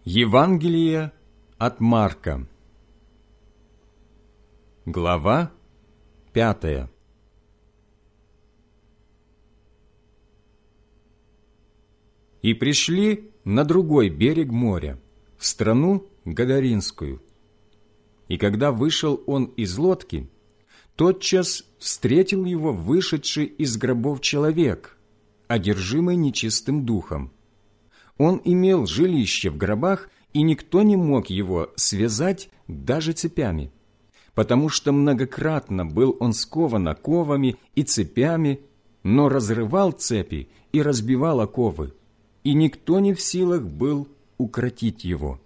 Евангелие от Марка. Глава 5. И пришли на другой берег моря, в страну Гадаринскую. И когда вышел он из лодки, тотчас встретил его вышедший из гробов человек, одержимый нечистым духом. Он имел жилище в гробах, и никто не мог его связать даже цепями, потому что многократно был он скован оковами и цепями, но разрывал цепи и разбивал оковы, и никто не в силах был укротить его.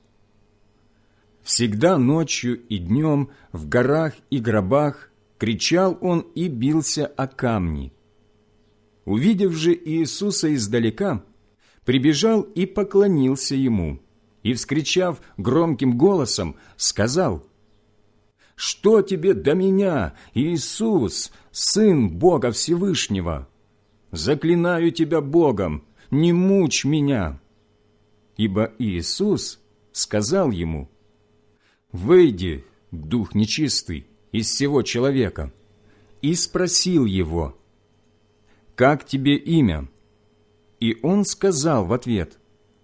Всегда ночью и днем в горах и гробах кричал он и бился о камни. Увидев же Иисуса издалека, прибежал и поклонился ему, и, вскричав громким голосом, сказал: «Что тебе до меня, Иисус, Сын Бога Всевышнего? Заклинаю тебя Богом, не мучь меня!» Ибо Иисус сказал ему: «Выйди, дух нечистый, из сего человека», и спросил его: «Как тебе имя?» И он сказал в ответ: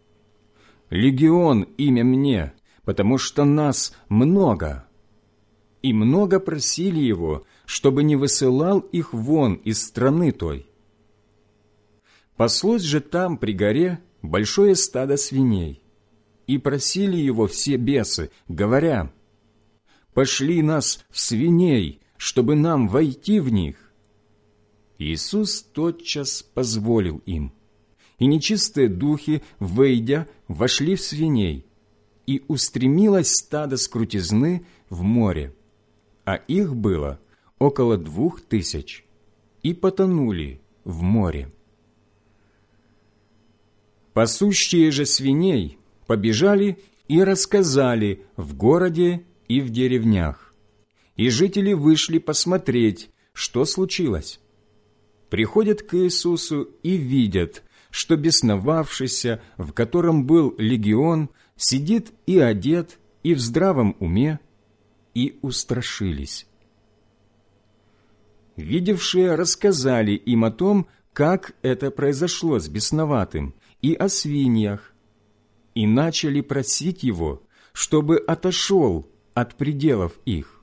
«Легион имя мне, потому что нас много». И много просили его, чтобы не высылал их вон из страны той. Паслось же там при горе большое стадо свиней, и просили его все бесы, говоря: «Пошли нас в свиней, чтобы нам войти в них». Иисус тотчас позволил им, и нечистые духи, выйдя, вошли в свиней, и устремилось стадо с крутизны в море, а их было около 2000, и потонули в море. Пасущие же свиней побежали и рассказали в городе и в деревнях, и жители вышли посмотреть, что случилось. Приходят к Иисусу и видят, что бесновавшийся, в котором был легион, сидит и одет, и в здравом уме, и устрашились. Видевшие рассказали им о том, как это произошло с бесноватым, и о свиньях, и начали просить его, чтобы отошел от пределов их.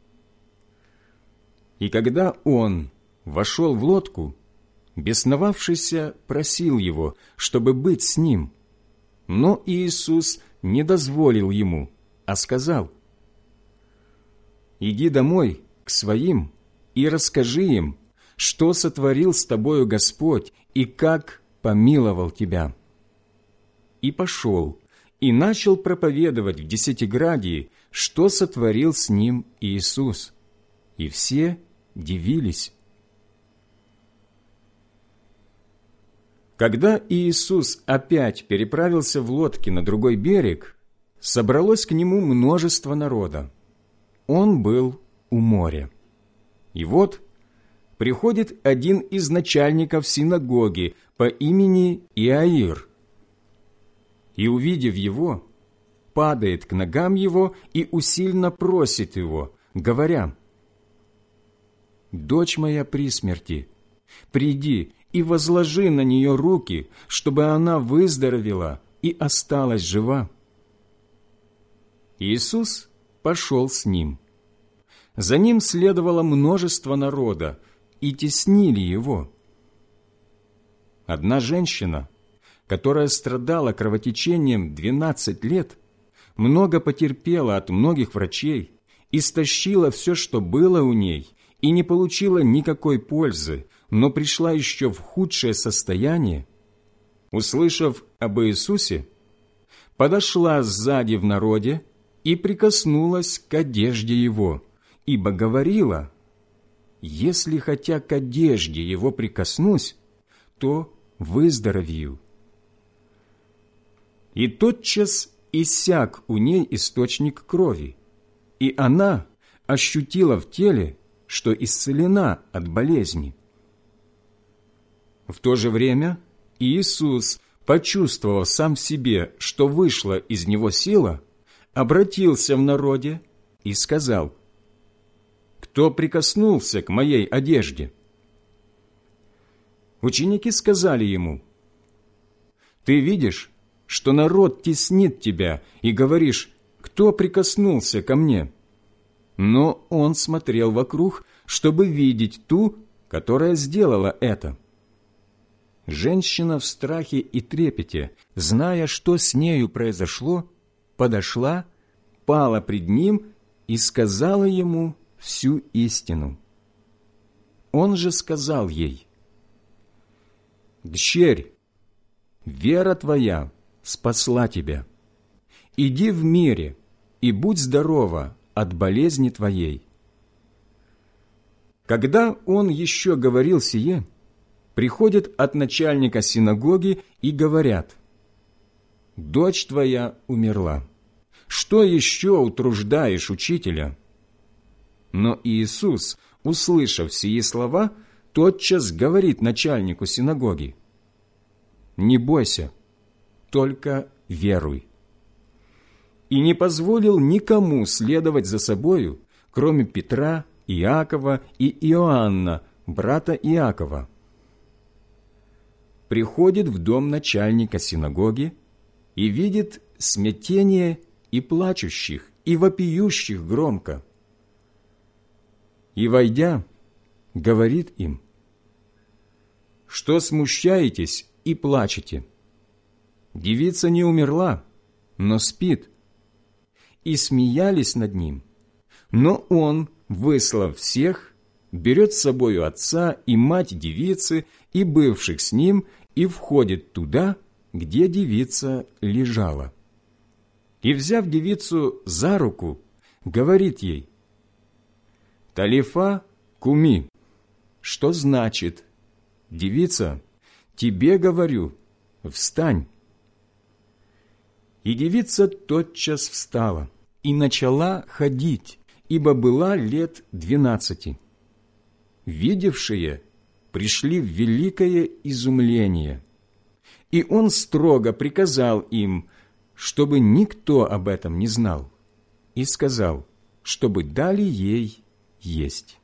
И когда он вошел в лодку, бесновавшийся просил его, чтобы быть с ним, но Иисус не дозволил ему, а сказал: «Иди домой к своим и расскажи им, что сотворил с тобою Господь и как помиловал тебя». И пошел, и начал проповедовать в Десятиградии, что сотворил с ним Иисус, и все дивились. Когда Иисус опять переправился в лодке на другой берег, собралось к нему множество народа. Он был у моря. И вот приходит один из начальников синагоги по имени Иаир, и, увидев его, падает к ногам его и усильно просит его, говоря: «Дочь моя при смерти, приди и возложи на нее руки, чтобы она выздоровела и осталась жива». Иисус пошел с ним. За ним следовало множество народа, и теснили его. Одна женщина, которая страдала кровотечением 12 лет, много потерпела от многих врачей, истощила все, что было у ней, и не получила никакой пользы, но пришла еще в худшее состояние, услышав об Иисусе, подошла сзади в народе и прикоснулась к одежде Его, ибо говорила: «Если хотя к одежде Его прикоснусь, то выздоровею». И тотчас иссяк у ней источник крови, и она ощутила в теле, что исцелена от болезни. В то же время Иисус почувствовав сам в себе, что вышла из него сила, обратился в народе и сказал: «Кто прикоснулся к моей одежде?» Ученики сказали ему: «Ты видишь, что народ теснит тебя, и говоришь: кто прикоснулся ко мне?» Но он смотрел вокруг, чтобы видеть ту, которая сделала это. Женщина в страхе и трепете, зная, что с нею произошло, подошла, пала пред ним и сказала ему всю истину. Он же сказал ей: «Дщерь, вера твоя спасла тебя. Иди в мире и будь здорова от болезни твоей». Когда он еще говорил сие, приходят от начальника синагоги и говорят: «Дочь твоя умерла. Что еще утруждаешь учителя?» Но Иисус, услышав сии слова, тотчас говорит начальнику синагоги: «Не бойся, только веруй». И не позволил никому следовать за собою, кроме Петра, Иакова и Иоанна, брата Иакова. Приходит в дом начальника синагоги и видит смятение и плачущих, и вопиющих громко. И, войдя, говорит им: «Что смущаетесь и плачете? Девица не умерла, но спит». И смеялись над ним. Но он, выслав всех, берет с собою отца и мать девицы и бывших с ним, и входит туда, где девица лежала. И, взяв девицу за руку, говорит ей: «Талифа куми», что значит: «Девица, тебе говорю, встань». И девица тотчас встала и начала ходить, ибо была лет 12. Видевшие пришли в великое изумление. И он строго приказал им, чтобы никто об этом не знал, и сказал, чтобы дали ей есть.